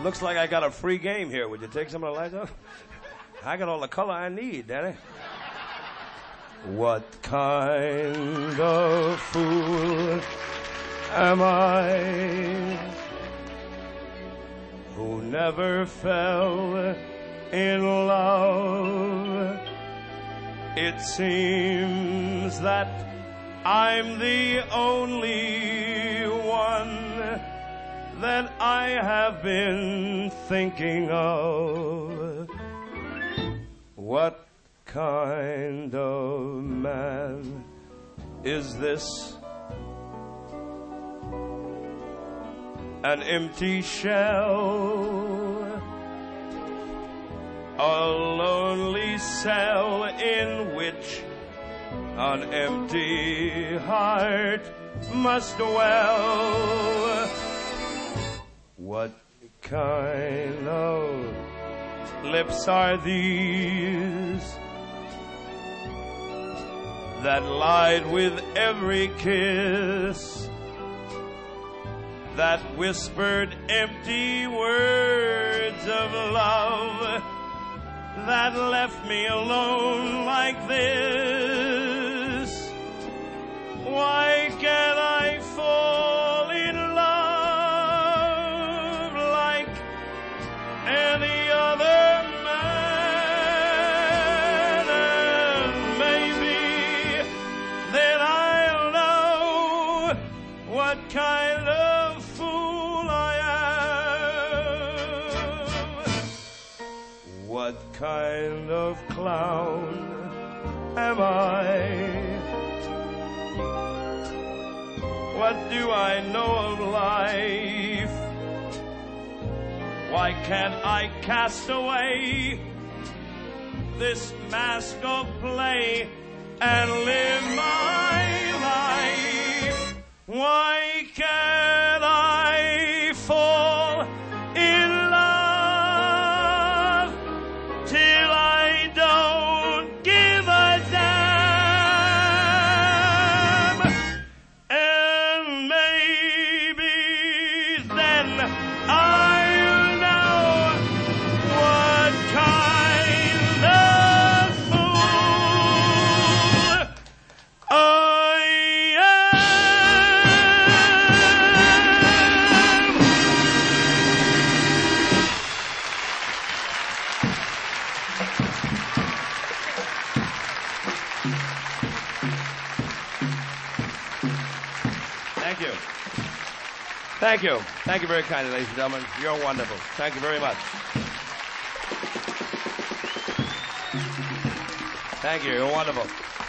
looks like I got a free game here. Would you take some of the lights off? I got all the color I need, Danny. What kind of fool am I who never fell in love? It seems that I'm the only one that I have been thinking of. What kind of man is this? An empty shell, a lonely cell in which an empty heart must dwell. What kind of lips are these that lied with every kiss, that whispered empty words of love, that left me alone like this? Why can't I fall in love like any other man? And maybe then I'll know what kind of fool I am. What kind of clown am I? What do I know of life? Why can't I cast away this mask of play and live my life? Why can't I fall in love till I don't give a damn? And maybe then I'll know what kind of fool I am. Thank you. Thank you. Thank you very kindly, ladies and gentlemen. You're wonderful. Thank you very much. Thank you. You're wonderful.